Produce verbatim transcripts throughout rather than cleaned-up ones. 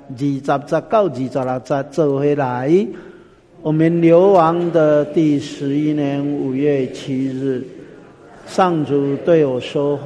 二十十九、二十六节做回来。我们流亡的第十一年五月七日，上主对我说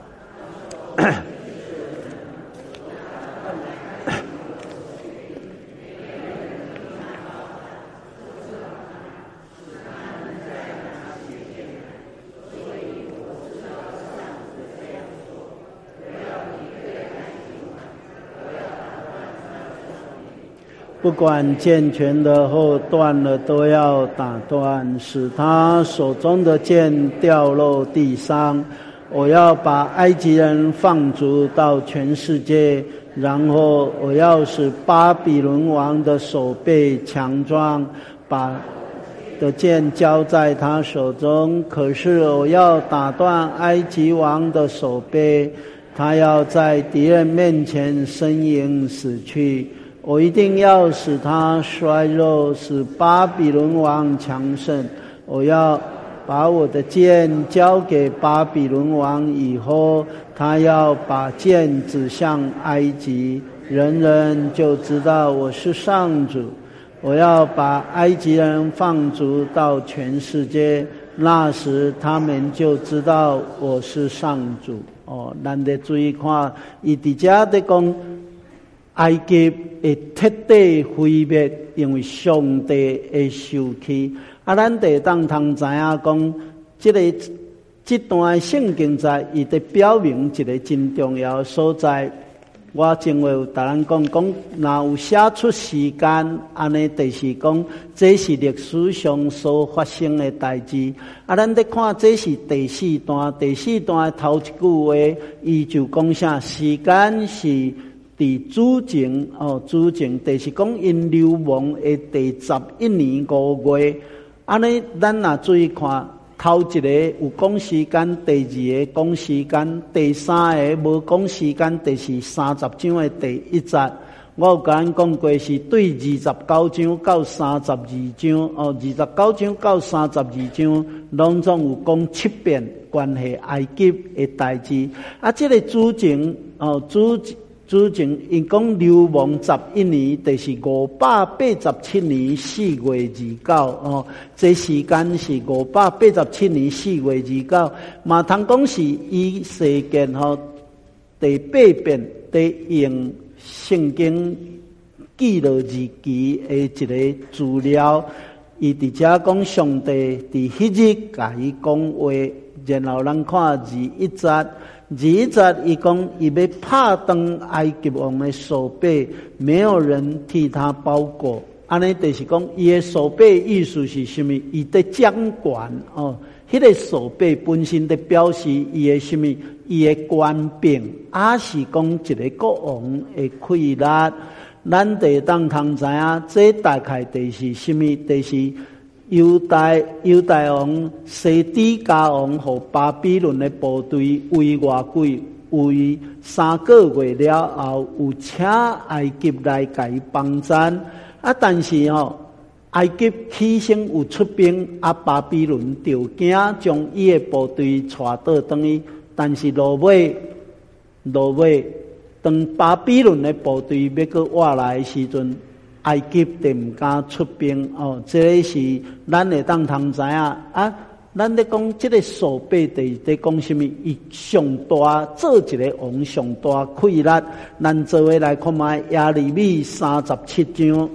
不管剑拳的后断了，都要打断，使他手中的剑掉落地上。我要把埃及人放逐到全世界，然后我要使巴比伦王的手背强壮，把的剑交在他手中。可是我要打断埃及王的手背，他要在敌人面前呻吟死去。我一定要使他衰弱，使巴比伦王强盛。我要把我的剑交给巴比伦王以后，他要把剑指向埃及，人人就知道我是上主。我要把埃及人放逐到全世界，那时他们就知道我是上主。哦，咱得注意看，伊伫遮在讲埃及会彻底毁灭，因为上帝会受气。啊，咱得当通知影讲，这个这段圣经在伊在表明一个真重要的所在。我前话有甲咱讲讲，若有写出时间，安尼就是讲，这是历史上所发生的代志。啊，咱得看这是第四段，第四段头一句话，伊就讲啥？时间是伫主前哦，主前就是讲因流亡的第十一年五月，安尼咱若注意看，头一个有讲时间，第二个讲时间，第三个无讲时间，就是三十章的第一节。我有甲咱讲过，是对二十九章到三十二章哦，二十九章到三十二章，拢总有讲七遍关系埃及的代志。啊，这个主前哦，主。主前因讲流亡十一年，就是五百八十七年四月二九哦。这时间是五百八十七年四月二九，嘛通讲是以世件吼第八遍在用圣经记录日期的一个资料。伊伫遮讲上帝伫迄日甲伊讲话，然后咱看二一节。二一节伊讲，伊要拍断埃及王的手背，没有人替他包裹。安尼就是讲，伊的手背意思是什么？伊在掌权哦，迄、那个手背本身在表示伊的什么？伊的官兵，也是讲一个国王的权力。咱得当通知影，这大概就是什么？就是犹大犹大王西底家王和巴比伦的部队围外鬼，围三个月了后，有请埃及来甲伊帮战。啊，但是吼、哦，埃及起先有出兵，啊，巴比伦就惊将伊的部队带倒转去，但是落尾落尾，当巴比伦的部队要搁活来的时阵，埃及就唔敢出兵哦，这是咱会当通知影啊。咱咧讲这个手背地在讲什么？伊上大做一个王上大权力。咱做位来看卖耶利米三十七章，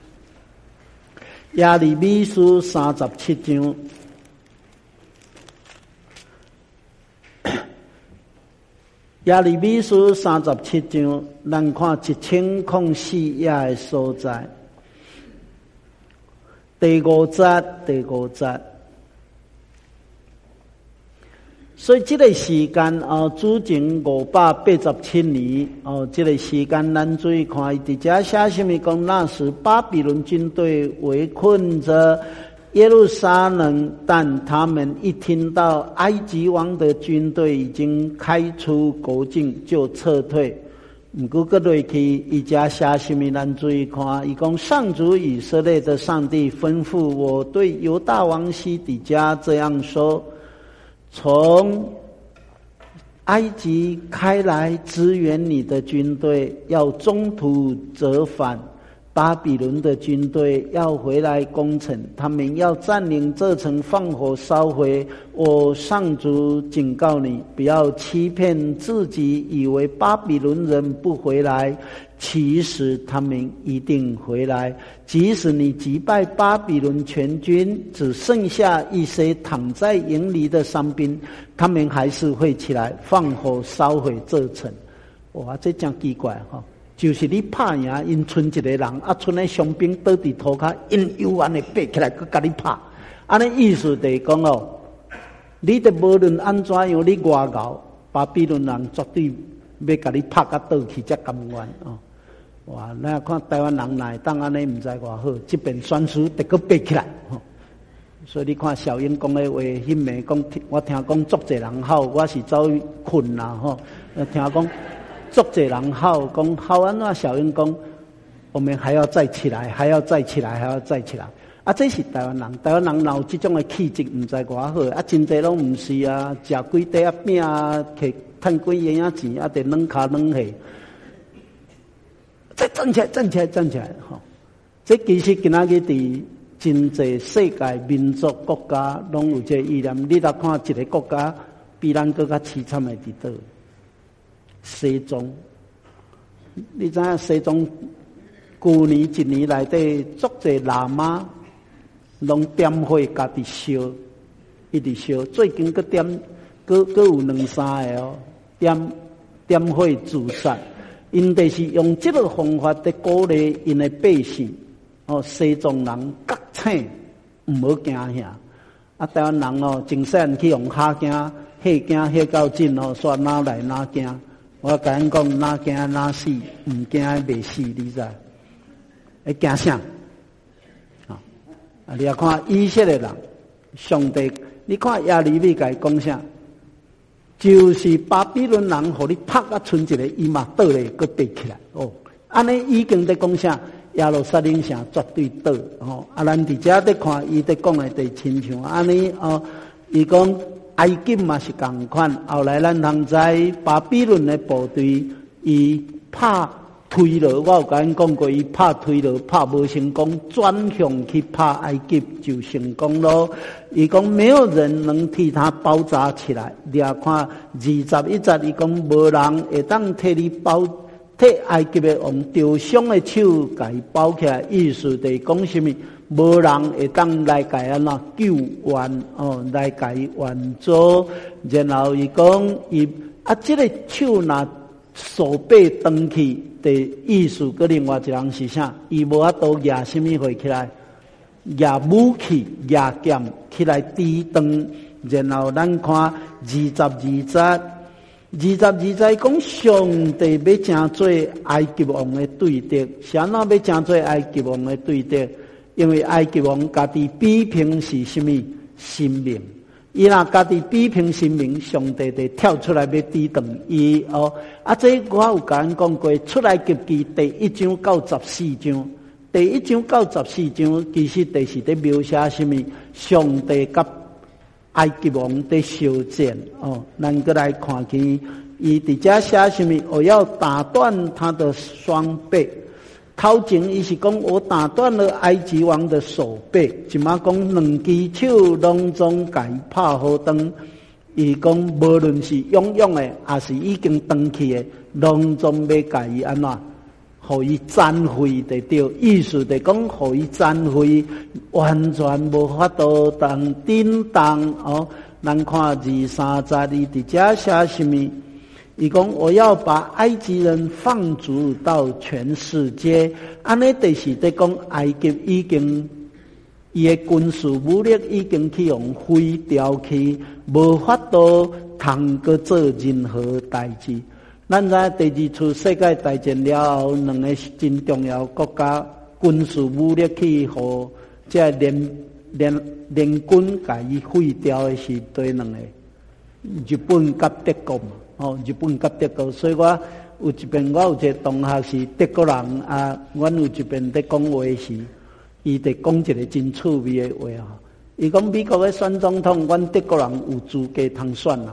耶利米书三十七章。耶利米书三十七章，咱看一千零四页的所在。第五节，第五节。所以这个时间哦，主前五百八十七年哦，这个时间咱注意看，伫遮写什么讲？那时巴比伦军队围困着耶路撒冷，但他们一听到埃及王的军队已经开出国境，就撤退。不过搁落去，伊遮写什么？咱注意看，伊讲上主以色列的上帝吩咐我对犹大王西底家这样说：从埃及开来支援你的军队，要中途折返。巴比伦的军队要回来攻城，他们要占领这城，放火烧毁。我上主警告你，不要欺骗自己，以为巴比伦人不回来，其实他们一定回来。即使你击败巴比伦全军，只剩下一些躺在营里的伤兵，他们还是会起来放火烧毁这城。哇，这真奇怪哈！就是你拍赢，因剩一个人，啊，剩的伤兵倒伫涂骹，因悠然的爬起来，佮甲你拍。安尼意思就是讲哦，你得无论安怎样，你外敖，巴比伦人绝对要甲你拍甲倒去才甘愿哦。哇，咱看台湾人来当安尼，唔知偌好，这边选书得佮爬起来。哦，所以你看小英讲的话，迄暝讲，我听讲足侪人好，我是走去困啦吼，听讲。足侪人好讲好安怎小英讲，我们还要再起来，还要再起来，还要再起来。啊，这是台湾人，台湾人有这种的气质，唔知偌好。啊，真侪拢唔是啊，食几块啊饼啊，摕趁几元啊钱啊，得软骹软下。再站起来，站起来，站起来！吼，这其实今仔日伫真侪世界民族国家拢有这意念。你来看一个国家比咱更加凄惨的伫倒？西藏，你知影西藏去年一年内底，足侪喇嘛拢点火家己烧，一直烧。最近佫点，佫佫有两三个哦，点点火自杀。因就是用这个方法在鼓励因的百姓。哦，西藏人觉醒，唔好惊吓。啊，台湾人哦，真细汉去用吓惊、吓惊、吓到尽哦，煞哪来哪惊。我甲因讲，哪惊哪死，唔惊袂死，你知？会惊啥？啊！你要看以色列人，上帝，你看亚利米甲伊讲啥？就是巴比伦人，互你拍啊，剩一个伊嘛倒咧，佮爬起来哦。安尼已经在讲啥？耶路撒冷城绝对倒哦。啊，咱伫遮在看，伊在讲的在亲像安尼哦。伊讲。埃及嘛是同款，后来咱通知巴比伦的部队，伊拍推罗，我有甲因讲过，伊拍推罗拍无成功，转向去拍埃及就成功咯。伊讲没有人能替他包扎起来。你也看二十一节，伊讲无人会当替你包，替埃及的王受伤的手甲伊包起来，意思就是讲什么？无人会当来甲安怎救援哦，来甲伊援助。然后伊讲伊啊，这个手若手背断去的意思，个另外一人是啥？伊无法度举什么回起来，举武器、举剑起来抵挡。然后咱看二十二节，二十二节讲上帝要正做埃及王的对敌，是安怎要正做埃及王的对敌？因为埃及王家己比拼是什么生命？伊若家己比拼生命，上帝就跳出来要抵挡伊哦。啊，这我有甲人讲过，出来及记第一章到十四章，第一章到十四章其实就是在描写什么？上帝甲埃及王在相战哦。咱过来看见伊伫遮写什么？我要打断他的双臂。头前伊是讲我打断了埃及王的手背，即马讲两只手拢总甲伊拍好断。伊讲无论是勇勇的，还是已经断去的，拢总要甲伊安怎，互伊残废得着。意思就讲，互伊残废，完全无法度当叮当哦。咱看二三节，伊伫遮写什么？伊讲我要把埃及人放逐到全世界，安尼就是在讲埃及已经伊的军事武力已经去用毁掉去，无法度通过做任何代志。咱在第二次世界大战了后，两个真重要国家军事武力去互这联联联军甲伊毁掉的是对两个，日本甲德国嘛。哦，日本甲德国，所以我有一遍我有一个同学是德国人啊，阮有一遍在讲话时，伊在讲一个真趣味的话啊。伊讲美国的选总统，阮德国人有资格通选啊。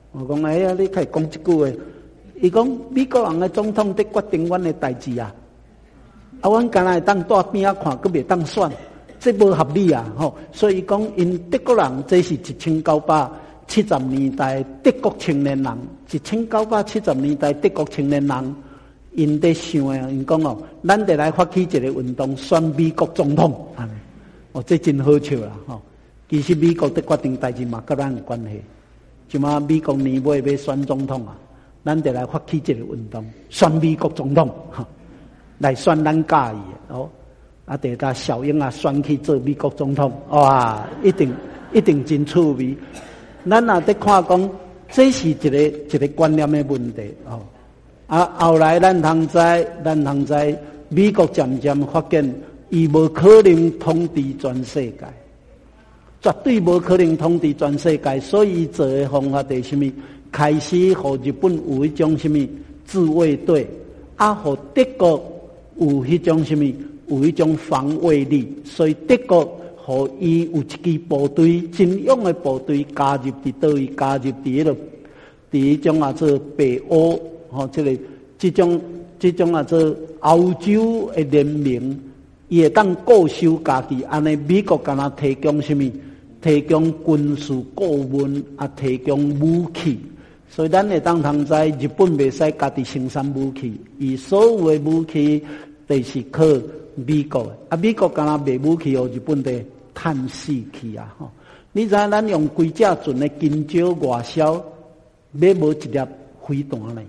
我讲哎呀，你可以讲一句话。伊讲美国人的总统在决定阮的代志啊，啊，阮干那会当在边仔看，佫袂当选，这无合理啊！吼，所以伊讲因德国人这是一千九百七十年代德国青年人，一千九百七十年代德国青年人，因在想诶，因讲哦，咱得来发起一个运动，选美国总统，哦，这真好笑啦！吼，其实美国的决定代志嘛，甲咱有关系，即马美国年尾要选总统啊。咱得来发起这个运动，选美国总统，来选咱介意的哦。啊，得甲小英啊选去做美国总统，哇，一定一定真趣味。咱也得看讲，这是一个一个观念的问题哦。啊，后来咱通知，咱通知，美国渐渐发现，伊无可能统治全世界，绝对无可能统治全世界，所以做的方法是什么？开始和日本有一种什么自卫队，啊，和德国有一种什么，有一种防卫力，所以德国和伊有一支部队，真勇的部队加入伫倒位，加入伫迄个，伫迄种啊做北欧，吼、哦，这个这种这种啊做欧洲的联盟，伊会当固守家己，安尼美国敢若提供什么？提供军事顾问，啊，提供武器。所以咱会当通知日本袂使家己生产武器，伊所有的武器都是靠美国的。啊，美国敢若卖武器，互日本的叹死去啊！吼，你知影咱用几只船的金蕉外销，买无一粒飞弹呢？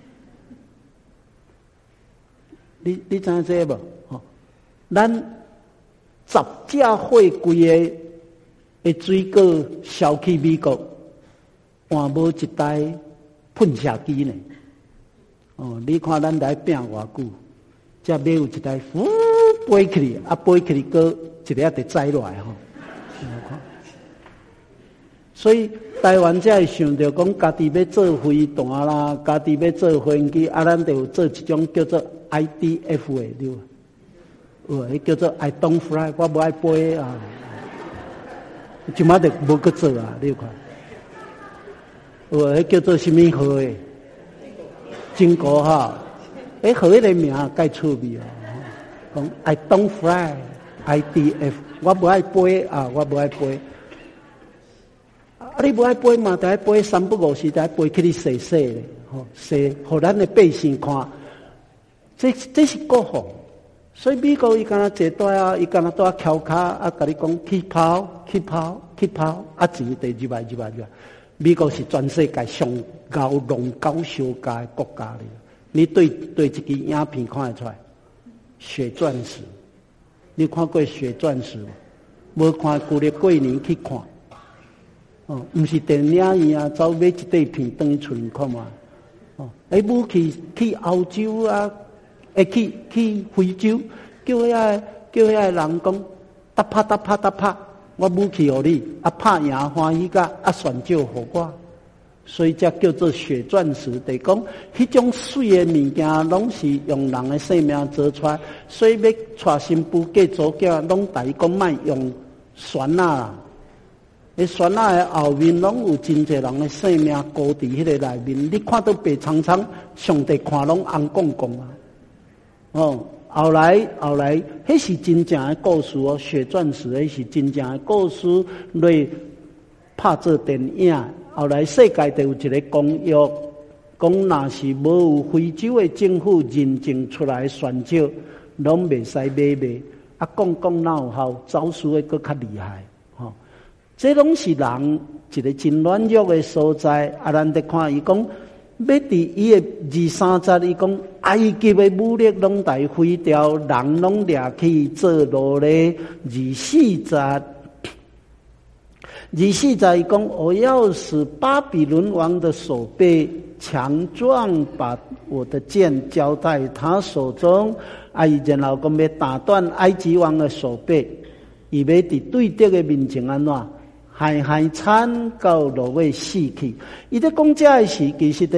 你你知影这无？吼，咱十只货柜的的水果销去美国。换无一台喷射机呢？哦，你看咱来拼偌久，才买有一台，呼飞起，啊飞起个一个得载落来吼。所以台湾才会想到讲，家己要做飞弹啦，家己要做飞机，啊，咱就有做一种叫做 I D F 的对吧？有，迄叫做 I don't fly， 我不爱飞啊，即马就无去做啊，你看。有迄叫做什么号诶？金国哈，诶，号迄个名介趣味哦。讲 I don't fly I D F， 我不爱飞啊，我不爱飞。啊，你不爱飞嘛？得爱飞三不五时，得爱飞去你洗洗咧，吼，洗，互咱的百姓看。这这是国防，所以美国伊敢若坐带啊，伊敢若带翘脚啊，甲你讲去跑，去跑，去跑，啊，钱得入来，入来，入来。美国是全世界上高龙高小家的国家里，你对对一支影片看得出来，血钻石，你看过血钻石吗？无看过咧，过年去看，哦，唔是电影院啊，走买一块片当厝里看嘛，哦，诶，武器去欧洲啊，诶，去去非洲，叫遐叫遐人讲，打拍打拍打拍。我武器互你，啊拍赢欢喜甲，啊选酒互我，所以才叫做血钻石。得讲，迄种水的物件，拢是用人的性命做出来，所以要娶新妇嫁祖囝，拢大伊讲莫用船啊啦。迄船啊的后面，拢有真侪人的性命勾伫迄个内面。你看到白苍苍，上帝看拢红光光啊！哦。后来，后来，迄是真正的故事哦，血钻石迄是真正的故事，来拍做电影。后来世界都有一个公约，讲若是无有非洲的政府认证出来的选酒，拢袂使买卖。啊，讲讲哪有效，招数会更较厉害。吼、哦，这拢是人一个真软弱的所在。啊，咱得看伊讲。要伫伊诶二三节，伊讲埃及诶武力拢大毁掉，人拢掠去做奴隶。二四节，二四节伊讲，我要使巴比伦王的手背强壮，把我的剑交在他手中。啊，伊然后讲要打断埃及王的手背，伊要伫对敌诶面前安怎？海海惨到落尾死去，伊在讲这个事，其实在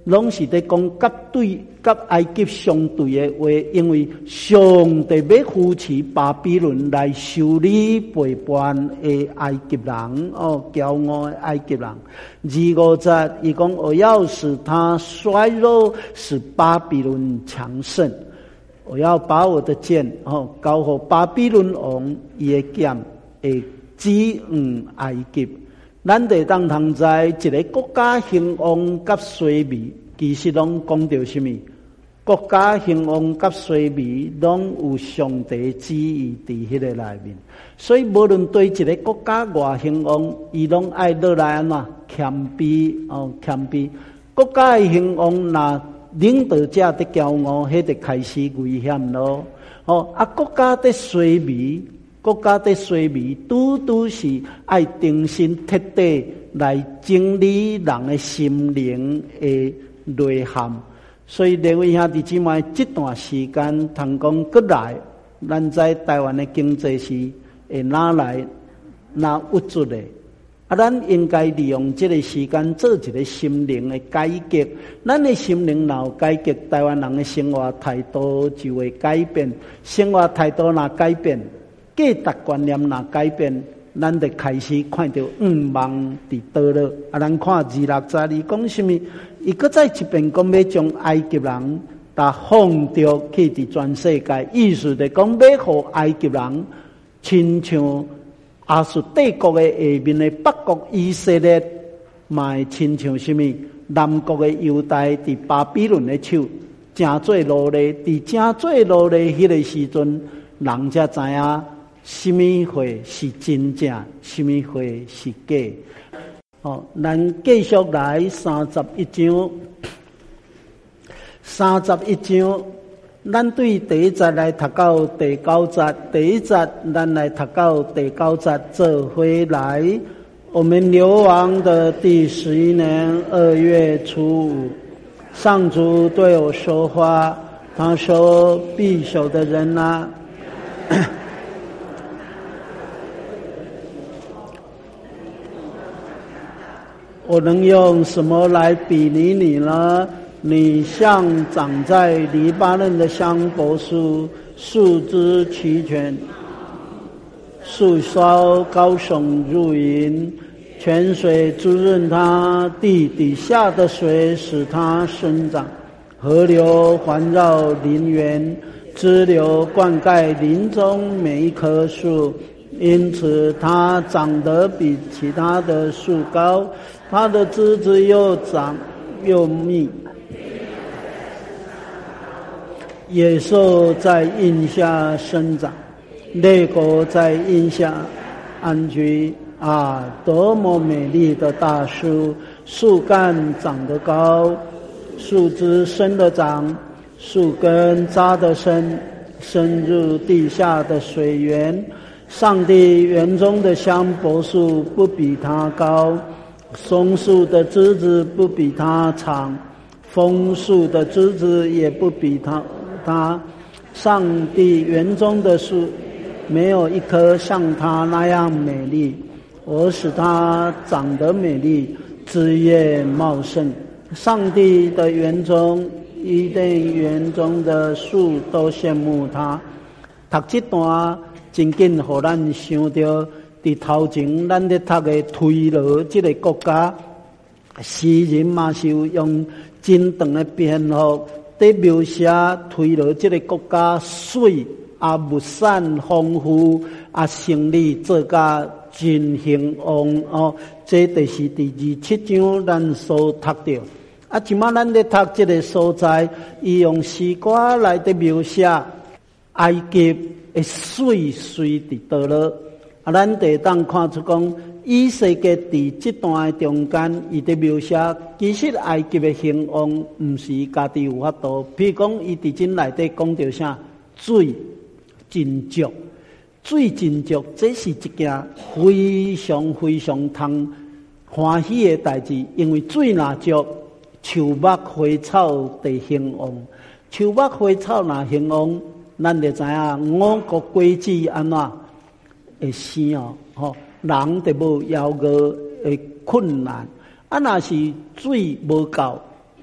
拢是在讲甲对甲埃及相对的话，因为上帝要扶持巴比伦来修理背叛的埃及人哦，骄傲的埃及人。二五节伊讲，我要使他衰弱，使巴比伦强盛。我要把我的剑哦交给巴比伦王，伊的剑会指向埃及。咱得当通知一个国家兴旺甲衰微，其实拢讲到什么？国家兴旺甲衰微，拢有上帝旨意伫迄个内面。所以无论对一个国家偌兴旺，伊拢爱落来安怎谦卑哦，谦卑。国家的兴旺，若领导者伫骄傲，迄就开始危险咯。哦，啊，国家伫衰微。国家的衰微，拄拄是爱定心彻底来整理人的心灵的内涵。所以各位兄弟姊妹，这段时间通讲过来，咱在台湾的经济是会哪来哪有助的。啊，咱应该利用这个时间做一个心灵的改革。咱的心灵若有改革，台湾人的生活态度就会改变。生活态度若改变，价值观念若改变，咱就开始看到五望伫倒落。啊，咱看二六节里讲什么？伊搁再一遍讲要将埃及人打放逐去伫全世界，意思就讲要互埃及人亲像亚述帝国的下面的北国以色列，嘛亲像什么南国的犹大伫巴比伦的手，真做奴隶。伫真做奴隶迄个时阵，人才知影。什么话是真正，什么话是假？哦，咱继续来三十一章，三十一章，咱对第一节来读到第九节，第一节咱来读到第九节，这回来。我们流亡的第十一年二月初五，上主对我说话，他说：“必朽的人啊。”我能用什么来比拟你呢？你像长在黎巴嫩的香柏树，树枝齐全，树梢高耸入云，泉水滋润它，地底下的水使它生长，河流环绕林园，支流灌溉林中每一棵树，因此它长得比其他的树高，它的枝子又长又密。野兽在荫下生长，猎狗在荫下安居。啊，多么美丽的大树！树干长得高，树枝生得长，树根扎得深，深入地下的水源。上帝园中的香柏树不比它高，松树的枝子不比它长，枫树的枝子也不比它它。上帝园中的树没有一棵像它那样美丽。我使它长得美丽，枝叶茂盛。上帝的园中，伊甸园中的树都羡慕它。读这段真紧，互咱想到伫头前咱咧读的推罗这个国家，诗人嘛是有用真长的篇幅在描写推罗这个国家水啊物产丰富啊生理做甲真兴旺哦，这就是第二七章咱所读到。啊，即马咱咧读这个所在，伊用诗歌来的描写埃及的水水伫倒落。啊，咱得当看出讲，以世界伫这段中间，伊的描写其实埃及的兴旺，毋是家己有法度。譬如讲，伊伫真内底讲到啥水真足。水真足，这是一件非常非常通欢喜的代志，因为水若足，树木花草就兴旺。树木花草若兴旺，咱就知影五谷果子安怎会生哦，吼，人就无枵饿的困难。啊，若是水无够，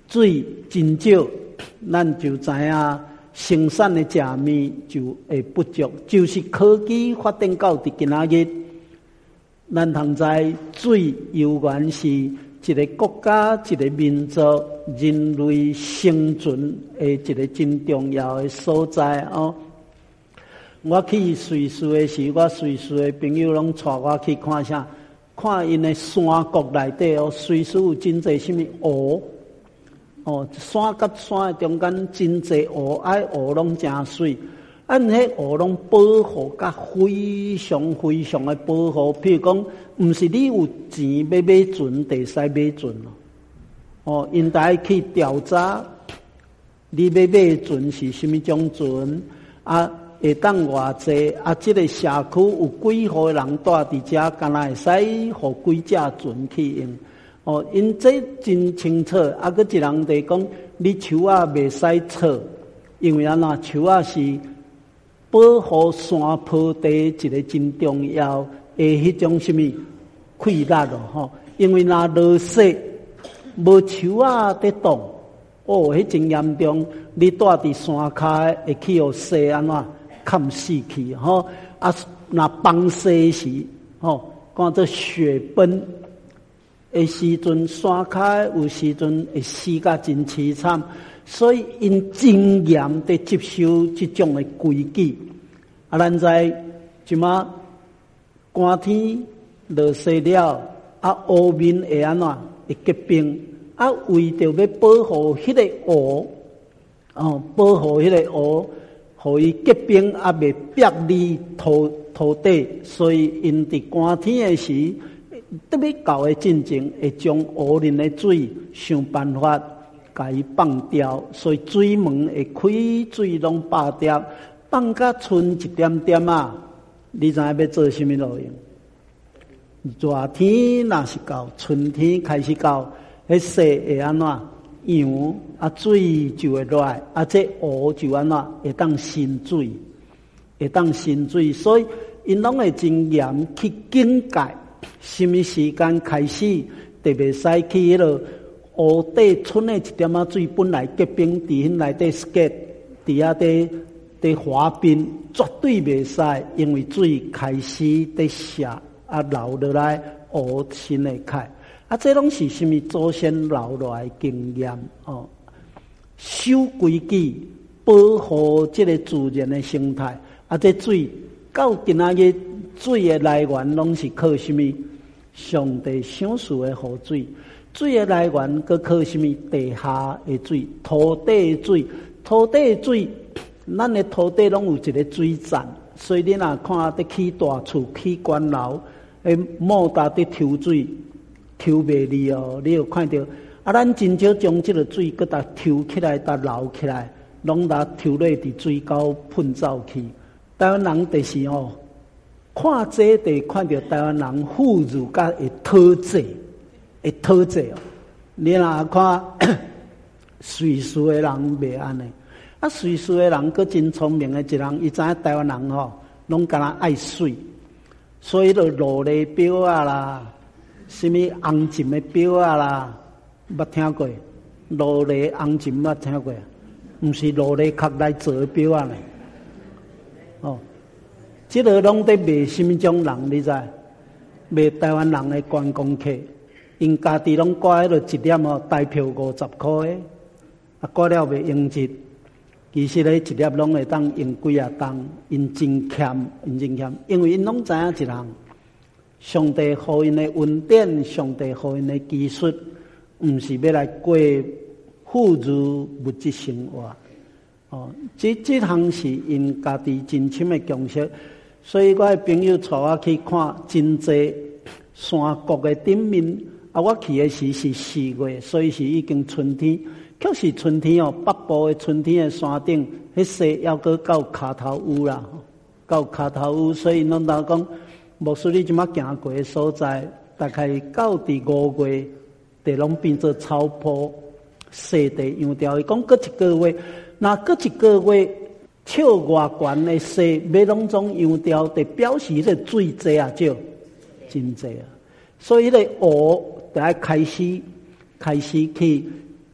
水真少，咱就知影生产的食物就会不足。就是科技发展到伫今仔日，咱通知水悠原是一个国家、一个民族、人类生存的一个真重要的所在哦。我去瑞士的时，我瑞士的朋友拢带我去看啥？看因的山谷内底哦，瑞士有真侪什么湖哦，山甲山的中间真侪湖，爱湖拢真水。按迄湖拢保护甲非常非常的保护，譬如讲，毋是你有钱要买船，就使买船咯。哦，因大去调查，你要买船是什么种船啊？会当偌济啊？这个社区有几户人住伫遮，敢若会使互几只船去用？哦，因这真清楚。啊，佫一人就讲，你树啊袂使错，因为安怎树啊是保护山坡地一个真重要的迄种什么溃力咯吼。因为若落雪，无树啊在动，哦，迄真严重。你住伫山骹会去互雪安怎？看死去吼啊！那崩雪时吼，看做雪崩的时阵，山骹有时阵会死甲真凄惨，所以因真严地接受这种的规矩。啊，咱在即马寒天落雪了，啊，湖面会安怎会结冰？啊，为着要保护迄个湖，哦，保护迄个湖。互伊结冰啊，未逼离土土地，所以因伫寒天诶时，特别搞诶进前，会将湖面诶水想办法甲伊放掉，所以水门会开，水拢爆掉，放甲剩一点点啊！你知影要做什么路用？热天若是到春天开始到，迄雪会安怎？阳啊，水就会落来，啊，这湖就安怎会当渗水，会当渗水，所以因拢会真严去警戒，什么时间开始，特别使去迄落湖底剩的一点仔水，本来结冰伫迄内底 skate， 伫遐底伫滑冰，绝对袂使，因为水开始伫下啊流落来，湖先会开。啊，这拢是什么祖先留落来经验哦？守规矩，保护这个自然的生态。啊，这水到今仔日水的来源拢是靠什么？上帝赏赐的雨水。水的来源佮靠什么？地下的水、土地的水、土地的水。咱的土地拢有一个水站，所以你若看得起大厝、起官楼，诶，莫搭得抽水。抽袂离哦，你有看到啊？咱真少将这个水搁搭抽起来，搭流起来，拢搭抽落伫水沟喷走去。台湾人就是哦，看这地看到台湾人富裕甲会讨债，会讨债哦。你若看瑞士的人袂安尼，啊，瑞士的人搁真聪明的一人，伊知影台湾人吼，拢敢若爱水，所以就落地表啊啦。什么红金的表啊啦，捌听过？罗雷红金捌听过？毋是罗雷壳来做的表啊呢？哦，这个拢在卖什么种人？你知？卖台湾人的观光客，因家己拢挂迄落一点哦，台票五十块的，啊挂了袂用值。其实咧，一粒拢会当用几啊档，因真欠，因真欠，因为因拢知影一项。上帝予因的恩典，上帝予因的技术，毋是要来过富裕物质生活。哦，这这项是因家己真深的共识。所以我的朋友带我去看真济山谷的顶面。啊，我去的时是四月，所以是已经春天。确实春天哦，北部的春天的山顶，迄雪要搁到骹头有啦，到骹头有，所以拢当讲。牧师，你即马行过的所在，大概到伫五月，地拢变做草坡、雪地样调。伊讲，搁一个月，那搁一个月，超外悬的雪，要拢种样调，就表示迄个水济啊，少真济啊。所以迄个湖就要开始开始去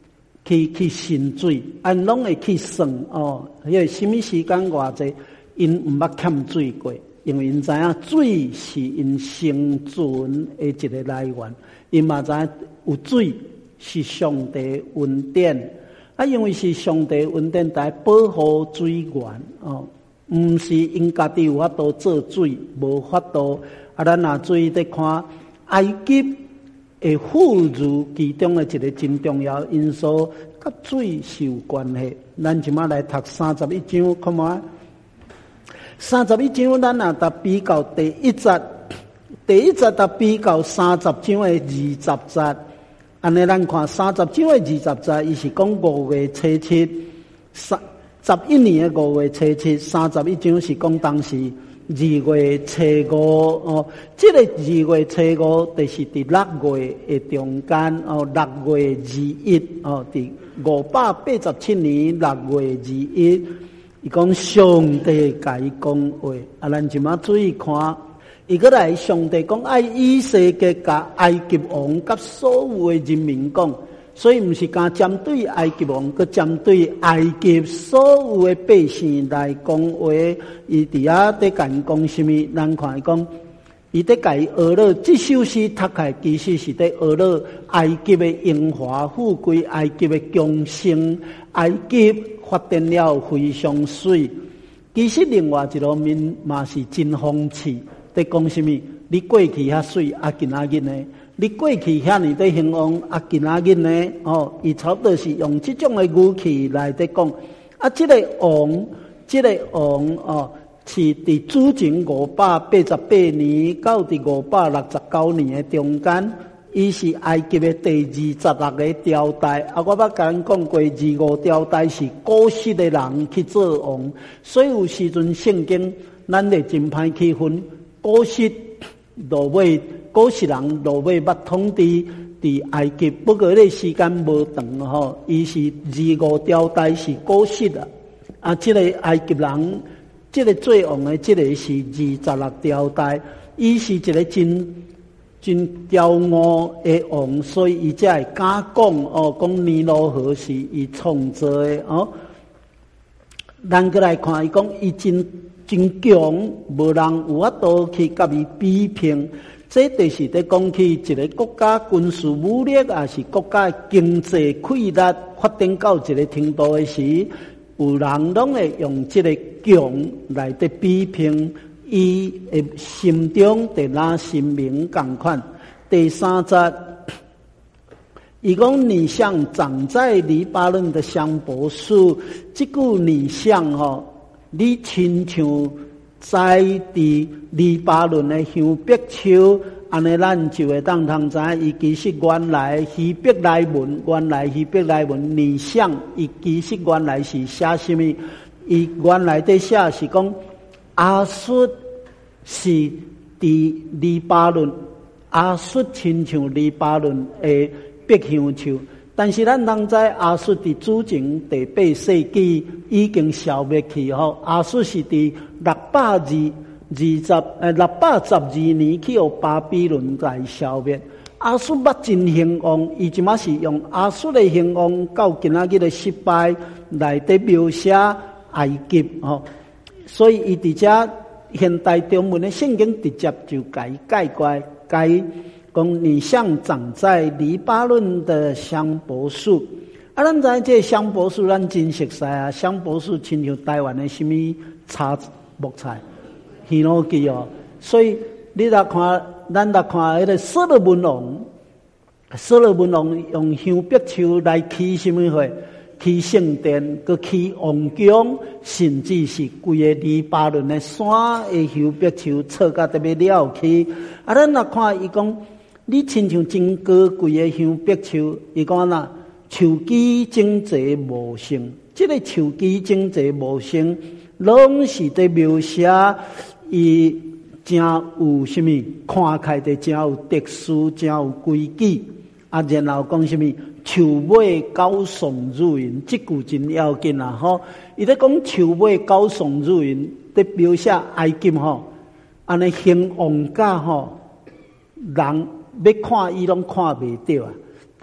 去去渗水，啊，拢会去算哦。迄个什么时间偌济，因毋捌欠水过，因为因知影水是因生存的一个来源，因嘛知影有水是上帝恩典，啊，因为是上帝恩典在保护水源哦，毋是因家己有法度做水，无法度。啊，咱若水在看埃及的富裕其中的一个真重要因素，甲水是有关系。咱即马来读三十一章，看嘛。三十一章，咱若达比较第一节，第一节达比较三十章的二十节。安尼，咱看三十章的二十节，伊是讲五月初七，三十一年的五月初七，三十一章是讲当时。二月初五哦，这个二月初五就是伫六月的中间哦，六月二一哦，伫五百八十七年六月二一，伊讲上帝甲伊讲话，啊，咱即马注意看，伊个来上帝讲爱以色列甲埃及王甲所有的人民讲。所以，毋是讲针对埃及王，佮针对埃及所有的百姓来讲话。伊伫遐在讲讲什么？咱看伊讲，伊在讲俄勒这首诗读起来，其实是在俄勒埃及的荣华富贵，埃及的强盛，埃及发展了非常水。其实另外一方面嘛是真风趣，在讲什么？你过去遐水，啊，今仔日呢？你过去遐尼在兴旺，啊，今仔日呢？哦，伊差不多是用这种的语气来在讲。啊，这个王，这个王哦，是伫主前五百八十八年到伫五百六十九年的中间，伊是埃及的第二十六个朝代。啊，我捌甲咱讲过，二五朝代是古时的人去做王，所以有时阵圣经咱会真歹区分古时落尾。古时人落尾捌统治伫埃及，不过咧时间无长吼，伊是二五朝代是古时啊。啊，即、这个埃及人，即、这个做王的，即、这个是二十六朝代，伊是一个真真骄傲的王，所以伊才会敢讲哦，讲尼罗河是伊创造的哦。咱过来看，伊讲伊真真强，无人有法度去甲伊比拼。这就是在讲起一个国家军事武力，也是国家经济溃力发展到一个程度的时，有人拢会用这个强来的比拼，伊的心中的那心明共款。第三节，伊讲你像长在黎巴嫩的香柏树，这句你像吼，你亲像。在伫黎巴嫩的香柏树，安尼咱就会当通知，伊其实原来希伯来文，原来希伯来文拟像，伊其实原来是写什么？伊原来在写是讲亚述是伫黎巴嫩，亚述亲像黎巴嫩的柏香树。但是咱通知亚述伫主前第八世纪已经消灭去吼，亚述是伫六百二二十诶六百十二年去互巴比伦来消灭。亚述捌真兴旺，伊即马是用亚述的兴旺到今仔日的失败来得描写埃及吼，所以伊伫遮现代中文的圣经直接就改概括改。讲你像长在黎巴嫩的香柏树，啊，咱知这香柏树咱真熟悉啊，香柏树亲像台湾的什么茶木材、檜罗基哦，所以你来看，咱来看迄个所罗门王，所罗门王用香柏树来起什么货？起圣殿，佮起王宫，甚至是规个黎巴嫩的山的香柏树，错甲特别了起。啊，咱来看伊讲。你亲像真高贵的香柏树，伊讲啦，树基整齐无生。这个树基整齐无生，拢是在描写伊真有什么，看起来的真有特殊，真有规矩。啊，然后讲什么，树尾高耸入云，这句真要紧啊！吼，伊在讲树尾高耸入云，在描写埃及吼，安尼兴旺甲吼人。要看伊拢看袂到啊！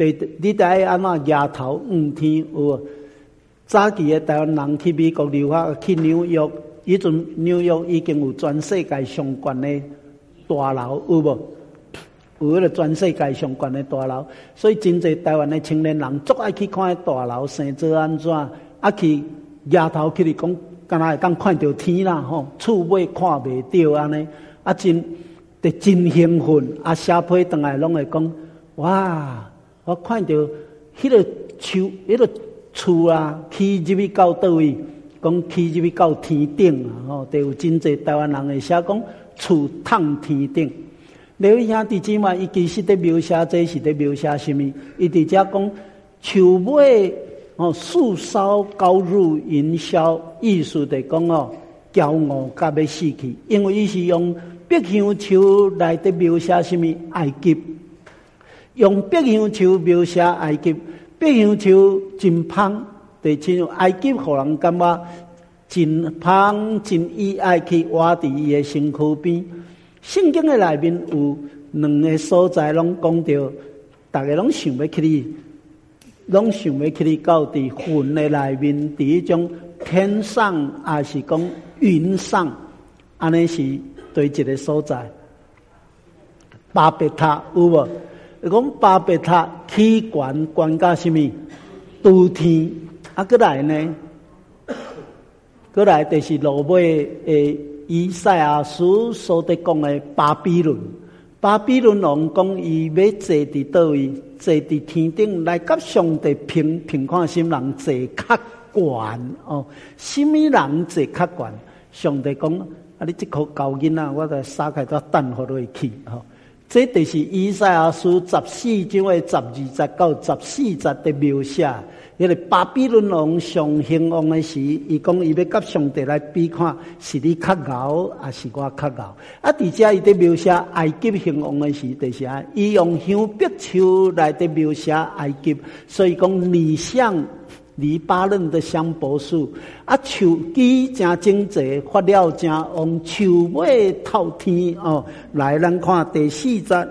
对，你得爱安怎抬头望天有无？早期的台湾人去美国留学，去纽约，以阵纽约已经有全世界上悬的大楼，有无？有迄个全世界上悬的大楼，所以真侪台湾的青年人足爱去看大楼，生做安怎？啊去抬头去哩讲，敢若会当看到天啦吼，厝尾看袂到安尼，啊真得真兴奋，啊写批转来拢会讲，哇！我看到迄个树，迄个厝啊，起入去到倒位，讲起入去到天顶啊，吼，都有真侪台湾人会写讲厝通天顶。两位兄弟姊妹，伊其实伫描写这是伫描写什么？伊伫遮讲树尾哦，树梢高入云霄，意思伫讲哦，骄傲甲要死去，因为伊是用碧香树来伫描写什么？埃及。用碧香树描写埃及，碧香树真芳，就像埃及互人感觉真芳真意爱去活伫伊的身躯边。圣经的内面有两个所在，拢讲到，大家拢想要去哩，拢想要去哩到伫云的内面，伫一种天上，还是讲云上，安尼是对一个所在。巴别塔有无？讲巴别塔起悬悬到什么？拄天啊！过来呢？过来就是落尾诶，以赛亚书所得讲的巴比伦。巴比伦王讲伊要坐伫倒位？坐伫天顶来甲上帝评评看，什么人坐较悬哦？什么人坐较悬？上帝讲啊！你这颗狗囡仔，我来撒开只蛋互落去吼。这就是以赛亚书十四章的十二节到十四节的描写。迄个巴比伦王上兴旺的时，伊讲伊要甲上帝来比看，是你较敖，还是我较敖？啊，伫遮伊伫描写埃及兴旺的时，就是啊，伊用香碧树来伫描写埃及，所以讲理想。黎巴嫩的香柏树，啊，树枝真整齐，发了真旺，树尾透天哦。来，咱看第四节，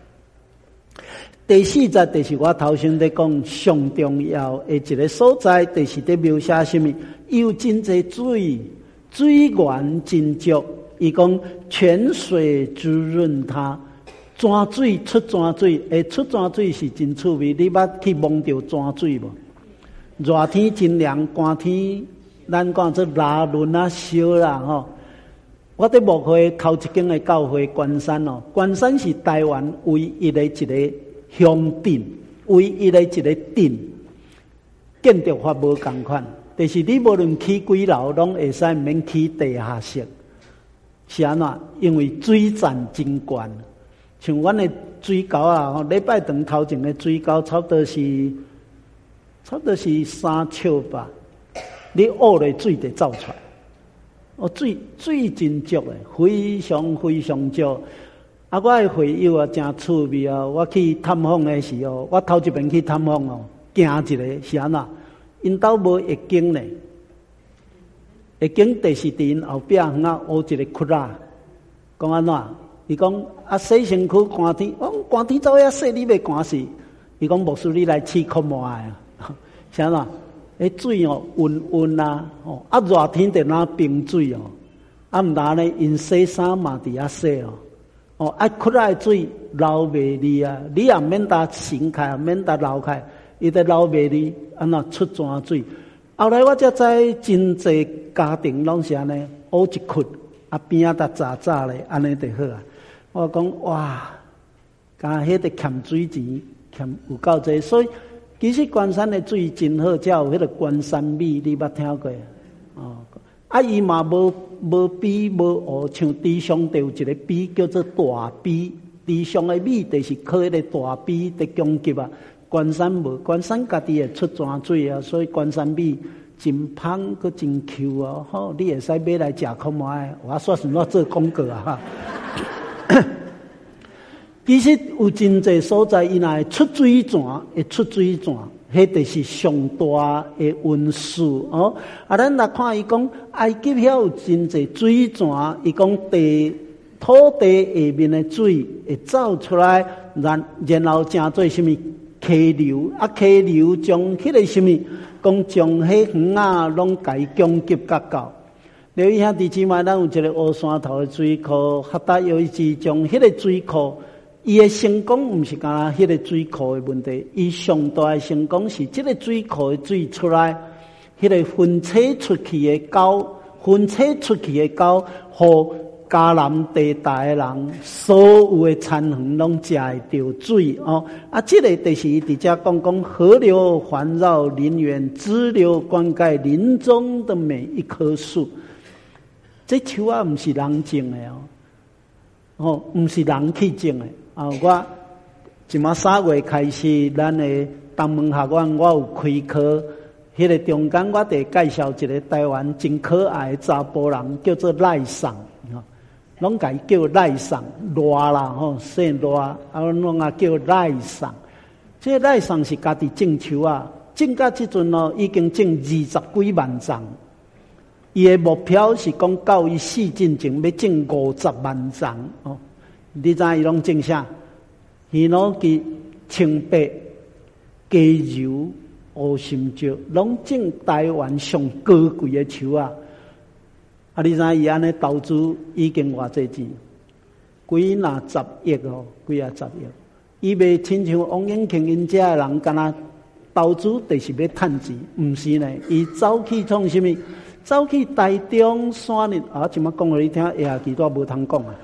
第四节就是我头先在讲上重要的一个所在，就是在描写什么？有真济水，水源真足。伊讲泉水滋润它，泉水出泉水，诶，出泉水是真趣味。你捌去摸到泉水无？热天真凉，寒天咱讲做拉轮啊烧啦吼。我伫幕会头一间的教会关山哦，关山是台湾唯一的一个乡镇，唯一的一个镇，建筑法无共款，但是你无论起几楼，拢会使毋免起地下室。是安怎？因为水站真悬，像阮的水沟啊，吼，礼拜堂头前的水沟差不多是。差不多是三尺吧，你挖的水就走出来。哦，水水真足的，非常非常足。啊，我的会友啊，真趣味啊！我去探访的时候，我头一遍去探访哦，行一个是安怎？因兜无会经呢，会经就是伫因后壁远啊，挖一个窟仔，讲安怎？伊讲啊，洗身躯寒天，我讲寒天走遐洗，你袂寒死？伊讲牧师，你来试看卖啊！啥啦？迄水哦，温温啊，哦，啊热天就拿冰水哦，啊毋然呢，因洗衫嘛伫遐洗哦，哦，啊窟仔的水流袂离啊，你也免搭醒开，免搭流开，伊得流袂离，安那出泉水。后来我才知真济家庭拢是安尼，挖一窟，啊边仔搭渣渣咧，安尼就好啊。我讲哇，甲迄个欠水钱，欠有够济，所以。其实关山的水真好，才有迄个关山米，你捌听过？哦，啊，伊嘛无无比无哦，像地上就有一个比叫做大比，地上的米就是靠迄个大比的供给啊。关山无，关山家己会出泉水啊，所以关山米真芳，佮真 Q 啊！吼，你会使买来食看卖，我说是我做广告啊哈。其实有真济所在，伊若会出水泉，会出水泉，迄就是上大的运输哦。啊，咱来看伊讲，埃及遐有真济水泉，伊讲地土地下面的水会走出来，然然后成做什么溪流，啊溪流将迄个什么，讲将迄园啊，拢甲伊供给甲到。刘兄弟姊妹，咱有一个乌山头的水库，哈达有一支将迄个水库，伊的成功毋是干那迄个水库的问题，伊上大的成功是即个水库的水出来，迄个分叉出去的沟，分叉出去的沟，互嘉南地带的人所有的田园拢食会到水哦。啊，即、这个就是伊伫遮讲讲河流环绕林园，支流灌溉林中的每一棵树。这树啊，毋是人种的哦，哦，毋是人去种的啊。我今嘛三月开始，咱的东门学院我有开课，迄、那个中间我得介绍一个台湾真可爱的查甫人，叫做赖桑，拢甲伊叫赖桑，赖啦吼，姓赖，啊，拢啊叫赖桑。这个赖桑是家己种树啊，种到即阵咯，已经种二十几万丛。伊的目标是讲到伊四进前要种五十万丛哦。你知伊拢种啥？伊拢去青白、加油、乌心椒，拢种台湾上高贵的树啊！啊，你知伊安尼投资已经偌济钱？几若十亿哦，几啊十亿。伊袂亲像王永庆因遮的人，敢若投资就是要趁钱，毋是呢？伊走去创啥物？走去台中山林啊！怎么讲互你听？下期都无通讲啊！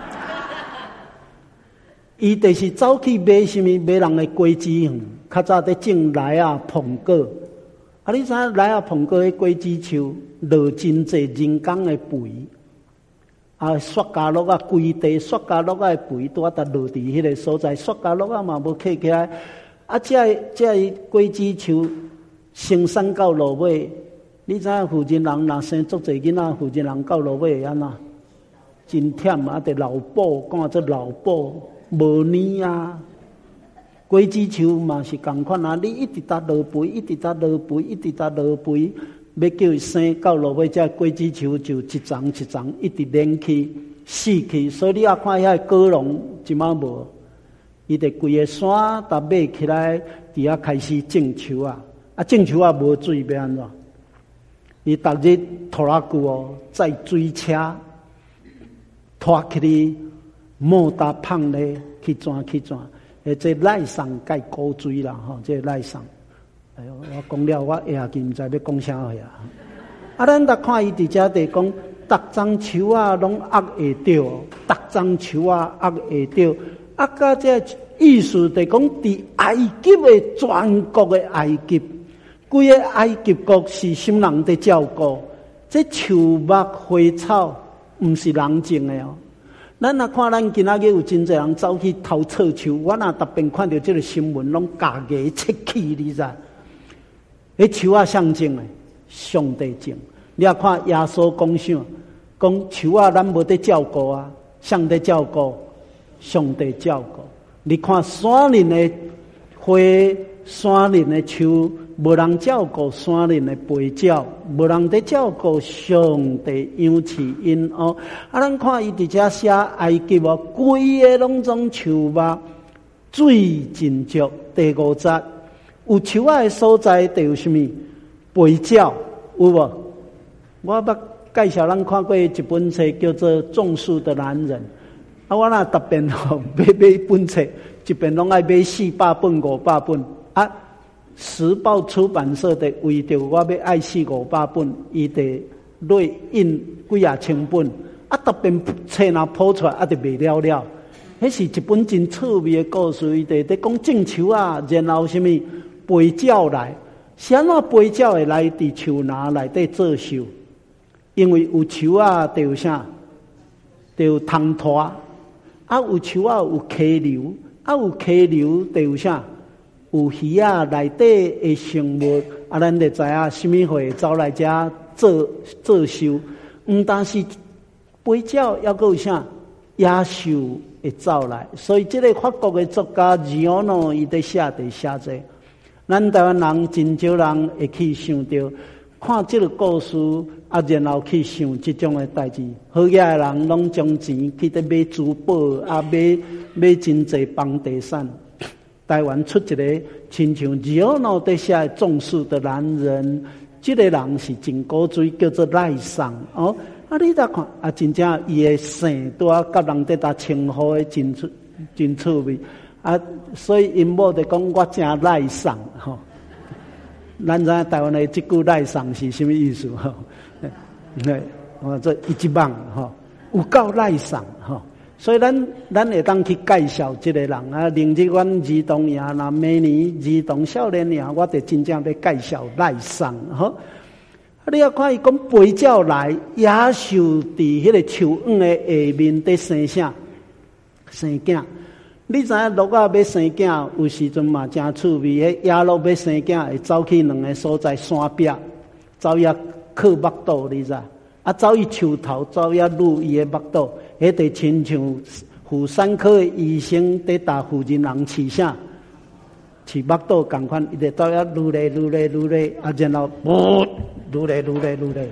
伊就是走去买什么？买人的果子园，较早在种来啊、苹果。啊，你知影来啊、苹果的果子树落真济人工的肥，啊，雪茄落啊，规地雪茄落啊的肥拄啊，得落伫迄个所在，雪茄落啊嘛无刻起来。啊，这这果子树生产到落尾。你知影附近人若生足侪囡仔，附近人到落尾会安怎？真忝啊！得老补，讲做老补，无呢啊！果子树嘛是共款啊！你一直搭落肥，一直搭落肥，一直搭落肥，要叫伊生到落尾，这果子树就一丛一丛一直连起死去。所以你也看遐果农即马无，伊得规个山搭买起来，伫遐开始种树啊！啊，种树啊无水要安怎？伊逐日拖拉机哦，载水车拖起哩，莫打胖咧去转去转，诶，这赖上盖高水啦吼，这赖上。哎哟，我讲了，我下期毋知要讲啥去啊！啊，咱逐看伊伫遮地讲，逐丛树啊拢压会着，逐丛树啊压会着，压甲这意思就讲，伫埃及的全国的埃及。规个埃及国是什么人在照顾？这树木花草毋是人种的哦。咱若看咱今仔日有真侪人走去偷错树，我若特别看到这个新闻，拢家己切气，你知？迄树啊象征的，上帝种。你也看耶稣讲啥？讲树啊，咱无得照顾啊，上帝照顾，上帝照顾。你看山林的花，山林的树。无人照顾山林的肥鸟，无人在照顾上帝养饲因哦。啊，咱看伊伫遮写埃及哦，规个拢种树木，水真足。第五节有树仔的所在，就有什么肥鸟有无？我捌介绍咱看过一本册，叫做《种树的男人》。啊，我若特别吼买买本册，一遍拢爱买四百本、五百本啊。时报出版社的为着我要爱四五百本，伊得内印几啊千本，啊特别册若铺出来，啊就卖了了。迄是一本真趣味的故事，伊得得讲种树啊，然后什么肥鸟来，是安怎肥鸟会来伫树林内底做寿？因为有树啊，就有啥？就有汤拖，啊有树啊有溪流，啊有溪流就有啥？有鱼啊，内底的生物啊，咱就知影什么会走来遮做做寿。毋但是肥鸟，还佫有啥野兽会走来，所以这个法国的作家吉奥诺伊在写伫写者，咱台湾人真少人会去想到，看这个故事啊，然后去想这种的代志。好嘢的人拢将钱去得买珠宝啊，买买真济房地产。 台湾出一个亲像日后脑底下种树的男人，这个人是真古锥，叫做赖桑哦。啊，你再看啊，真正伊的姓拄啊，甲人伫搭称呼的真趣真趣味啊，所以因某就讲我真赖桑吼。咱知台湾的这句赖桑是什么意思吼？对，哦，这一级棒吼，有够赖桑吼。所以咱咱会当去介绍这个人啊，另一阮儿童爷，那明年儿童少年爷，我就真正要介绍赖桑吼。你要看伊讲陪教来，野兽伫迄个树荫的下面在生啥？生囝。你知影鹿仔要生囝，有时阵嘛真趣味。迄野鹿要生囝，会走去两个所在山壁，走遐靠目肚，你知？啊，走去树头，走遐撸伊的目肚。迄就亲像妇产科的医生在打妇人人饲啥，饲目肚共款，伊就走遐撸咧撸咧撸咧，啊，然后啵撸咧撸咧撸咧，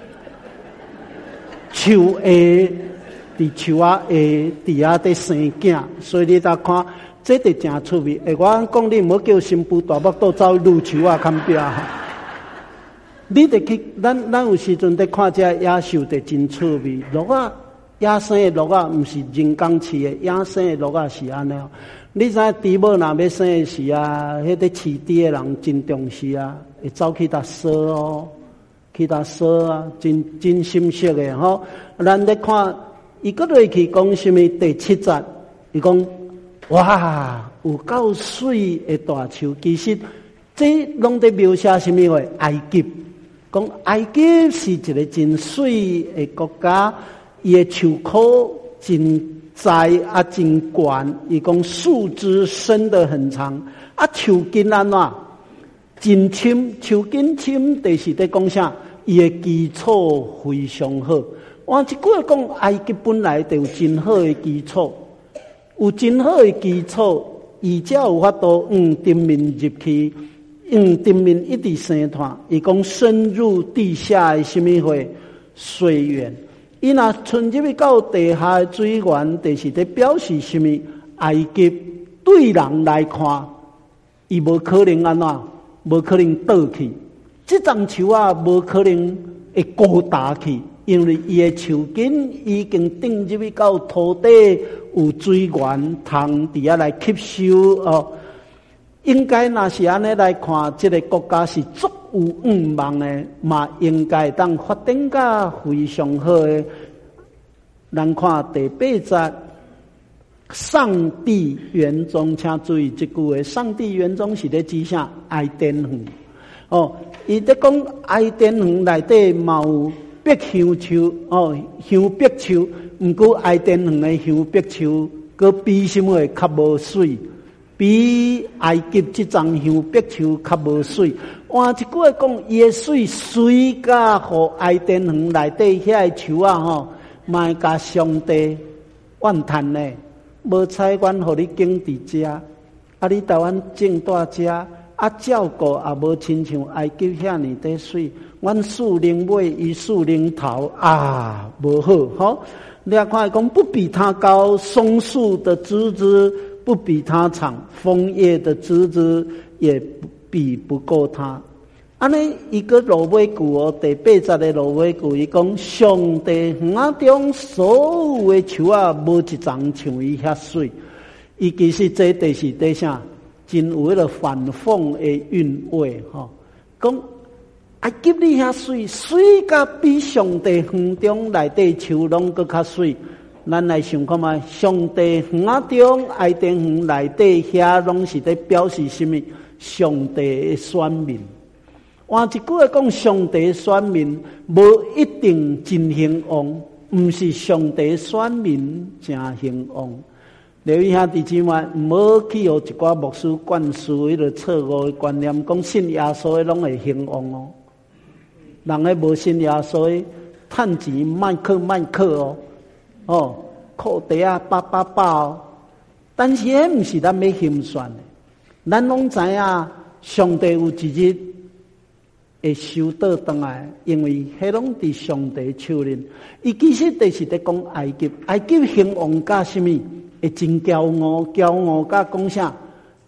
树下伫树啊下伫遐在生囝，所以你再看，这就真趣味。诶，我讲你唔好叫新妇大目肚走撸树啊，看壁。你得去，咱咱有时阵在看这野兽，就真趣味。如果野生的鹿仔毋是人工饲的，野生的鹿仔是安尼。你知猪母若要生的时啊，迄个饲猪的人真重视啊，会走去搭烧哦，去搭烧啊，真真深色的吼。咱咧看，伊搁落去讲什么第七节，伊讲哇，有够水的大树，其实这拢在描写什么话？埃及，讲埃及是一个真水的国家。伊的树棵真栽啊，真悬。伊讲树枝伸得很长，啊，树根安怎真深？树根深，就是在讲啥？伊的基础非常好。我即句讲，埃及本来就有真好的基础，有真好的基础，伊才有法度用地面入去，用地面一直生团。伊讲深入地下的什么会水源。伊若存入去到地下的水源，就是在表示什么？埃及对人来看，伊无可能安怎，无可能倒去。这丛树啊，无可能会高大去，因为伊的树根已经顶入去到土地有水源，通伫遐来吸收哦。应该若是安尼来看，这个国家是足有愿望的，嘛应该当发展甲非常好的。咱看第八节，上帝园中，请注意这句话，上帝园中是咧指啥？爱甸园哦，伊咧讲爱甸园内底嘛有碧香树哦，香碧树，毋过爱甸园的香碧树，佮比什么较无水？比埃及这丛香碧树较无水。换一句话讲，伊的水水甲互爱甸园内底遐个树啊吼，卖甲上帝怨叹呢，无采管互你种伫遮，啊你台湾种大遮，啊照顾也无亲像埃及遐尼滴水，阮树林尾伊树林头啊无好吼。你啊看讲不比他高，松树的枝枝不比他长，枫叶的枝枝也比不过他。安尼一个芦苇句哦，第八节的芦苇句，伊讲上帝园中所有的树啊，无一丛像伊遐水。伊其实这就是在啥，真有迄个反讽的韵味吼。讲埃及你遐水，水甲比上帝园中内底树拢搁较水。咱来想看嘛，上帝园中爱甸园内底遐拢是在表示什么？上帝的选民。换一句话讲，上帝的选民无一定真兴旺，毋是上帝的选民真兴旺。留意下弟兄们，唔好去互一寡牧师灌输迄个错误的观念，讲信耶稣的拢会兴旺哦。人个无信耶稣的，趁钱卖课卖课哦。哦，裤底啊，八八八哦，但是迄毋是咱要心算的。咱拢知影，上帝有一日会收倒转来，因为迄拢伫上帝手里。伊其实就是在讲埃及，埃及兴旺甲什么？会真骄傲，骄傲甲讲啥？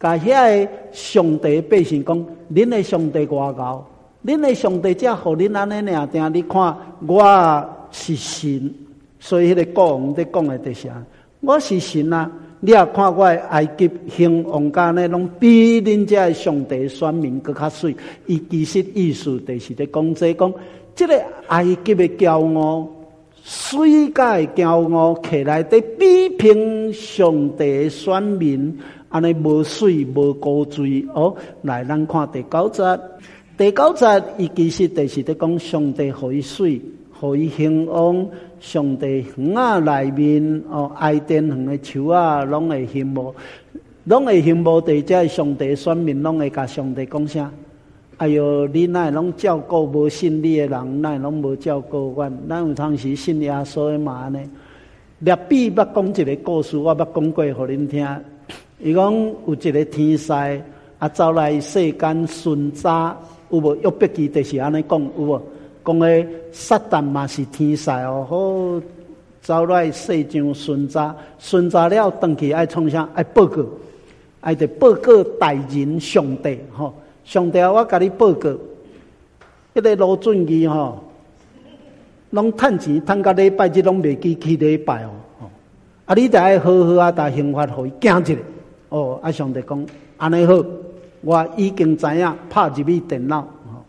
甲遐个上帝百姓讲，恁的上帝偌高，恁的上帝才互恁安尼尔定。你看我是神，所以迄个国王在讲的就是啊，我是神啊。你也看我的埃及兴王家呢，拢比恁遮的上帝选民搁较水。伊其实意思就是咧讲这讲，这个埃及的骄傲。水甲会骄傲起来，伫比拼上帝选民，安尼无水无高水哦。来，咱看第九节，第九节伊其实就是伫讲上帝互伊水，互伊兴旺，上帝园啊内面哦，爱殿园的树啊，拢会兴茂，拢会兴茂。伫遮上帝选民，拢会甲上帝讲啥？哎哟，你哪会拢照顾无信你的人，哪会拢无照顾阮？咱有当时信耶稣的嘛呢？列比捌讲一个故事，我捌讲过，互恁听。伊讲有一个天使啊，走来世间巡查，有无？约伯记就是安尼讲，有无？讲诶，撒旦嘛是天使哦，好走来世上巡查，巡查了，回去爱创啥？爱报告，爱得报告大人上帝吼。上帝，我甲你报告，迄个罗俊义吼，拢趁钱，趁到礼拜日拢袂记去礼拜哦。啊，你得爱好好啊，打刑罚互伊惊一下。哦，啊，上帝讲安尼好，我已经知影，拍入去电脑，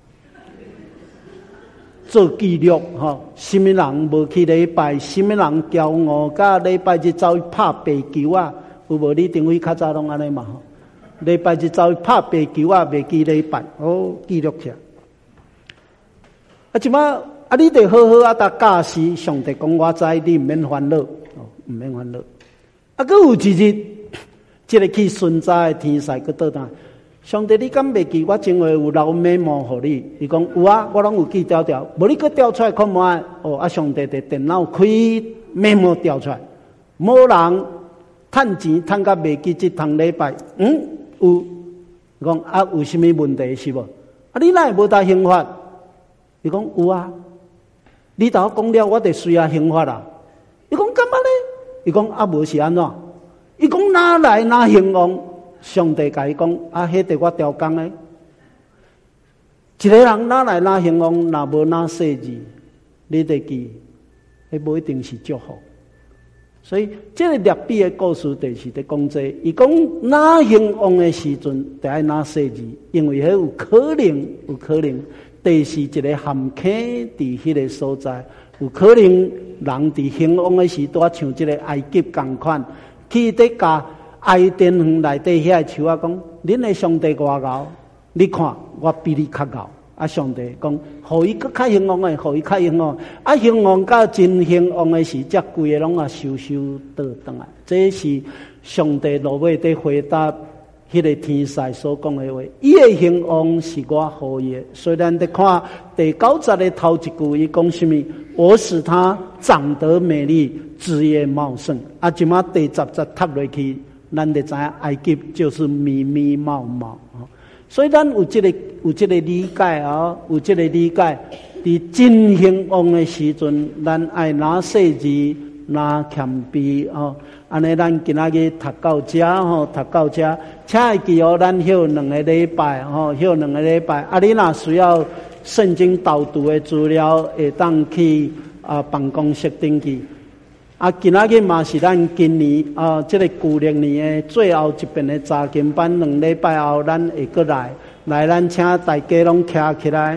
做记录吼。什么人无去礼拜？什么人骄傲？甲礼拜日走去拍白球啊？有无？你定位较早拢安尼嘛？礼拜日走去拍白球啊，袂记礼拜，哦，记录起来。啊，即马啊，你得好好啊，搭教示。上帝讲我知，你毋免烦恼，哦，毋免烦恼。啊，佫有一日，即个去巡查的天使佫倒单。上帝，你敢袂记我前话有留美梦互你？伊讲有啊，我拢有记调调。无你佫调出来看无啊？哦，啊，上帝伫电脑开美梦调出来，无人趁钱趁甲袂记即趟礼拜，嗯。有，讲啊，有什么问题是无？啊，你哪会无搭刑法？伊讲有啊，你头讲了，我得随啊刑法啦。伊讲干嘛呢？伊讲啊，无是安怎？伊讲哪来哪兴旺？上帝甲伊讲啊，迄得我调工诶。一个人哪来哪兴旺？若无哪世字，你得记，迄无一定是祝福。所以，这个列比的故事就是在讲这，伊讲哪兴旺的时阵，得爱哪设置，因为迄有可能，有可能，地是一个陷阱伫迄个所在，有可能人伫兴旺的时代，像这个埃及共款，去伫甲爱殿园内底遐树啊讲，恁的上帝偌高，你看我比你较高。啊！上帝讲，互伊更较兴旺诶，互伊较兴旺。啊，兴旺到真兴旺诶时，则规个拢啊收收倒转来。这是上帝落尾伫回答迄个天使所讲诶话。伊诶兴旺是我互伊诶。虽然伫看第九节诶头一句，伊讲什么？我使他长得美丽，枝叶茂盛。啊，即马第十节插落去，咱就知影埃及就是密密茂茂。所以咱有这个有这个理解啊，有这个理解。伫真兴旺的时阵，咱爱拿细字，拿谦卑哦。安尼，咱今仔日读到遮吼，读到遮，请会记哦，咱休两个礼拜吼，休两个礼拜。啊，你若需要圣经导读的资料，会当去啊办公室登记。啊，今仔日嘛是咱今年啊，这个旧历年的最后一遍的查经班，两礼拜后咱会过来，来咱请大家拢徛起来。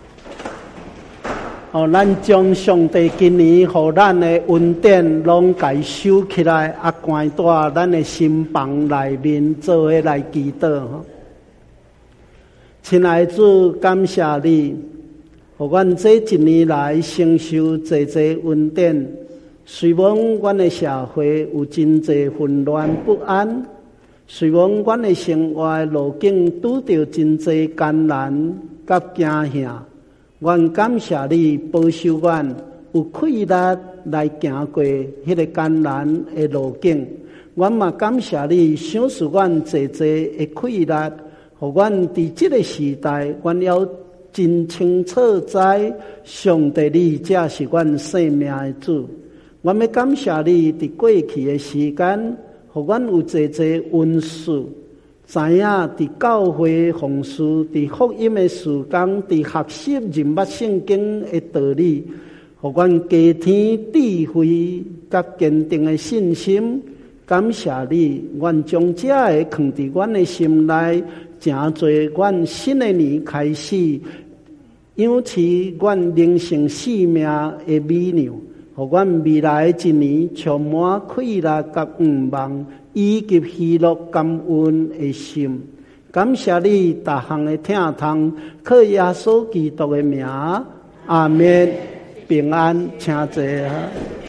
哦，咱将上帝今年互咱的恩典拢家收起来，啊，关在咱的心房内面，做伙来祈祷。亲爱的主，感谢你，互阮这一年来承受济济恩典。虽望阮的社会有真侪混乱不安，虽望阮的生活路径拄着真侪艰难甲惊吓，阮感谢你保守阮有气力来行过迄个艰难的路径。阮嘛感谢你赏赐阮济济的气力，互阮伫即个时代，阮要真清楚知上帝你才是阮生命的主。阮要感谢你伫过去的时间，互阮有济济恩赐， 知影伫教会奉事、伫福音的事工、伫学习认捌圣经的道理，互阮加添智慧甲坚定的信心。感谢你，愿将这个放伫阮的心内，诚做阮新的年开始，养起阮人生生命的美妙，互阮未来一年充满快乐甲愿望，以及喜乐感恩的心。感谢你，逐项的听从，靠耶稣基督的名，阿们。平安，请坐啊。